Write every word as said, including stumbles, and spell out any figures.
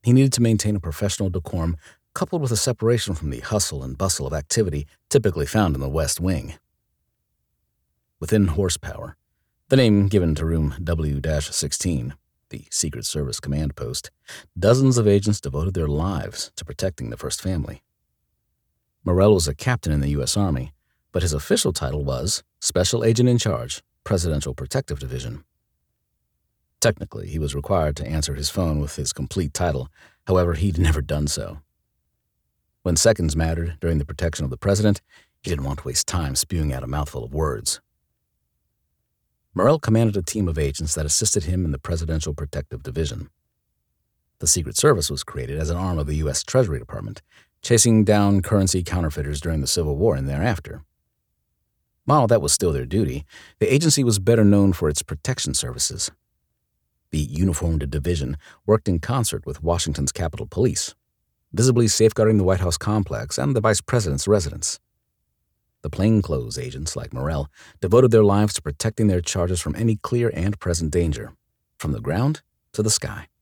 He needed to maintain a professional decorum coupled with a separation from the hustle and bustle of activity typically found in the West Wing. Within horsepower, the name given to room W sixteen, the Secret Service command post, dozens of agents devoted their lives to protecting the First Family. Morrell was a captain in the U S Army, but his official title was Special Agent in Charge, Presidential Protective Division. Technically, he was required to answer his phone with his complete title, however, he'd never done so. When seconds mattered during the protection of the president, he didn't want to waste time spewing out a mouthful of words. Morrell commanded a team of agents that assisted him in the Presidential Protective Division. The Secret Service was created as an arm of the U S Treasury Department, chasing down currency counterfeiters during the Civil War and thereafter. While that was still their duty, the agency was better known for its protection services. The uniformed division worked in concert with Washington's Capitol Police, visibly safeguarding the White House complex and the Vice President's residence. The plainclothes agents, like Morrell, devoted their lives to protecting their charges from any clear and present danger, from the ground to the sky.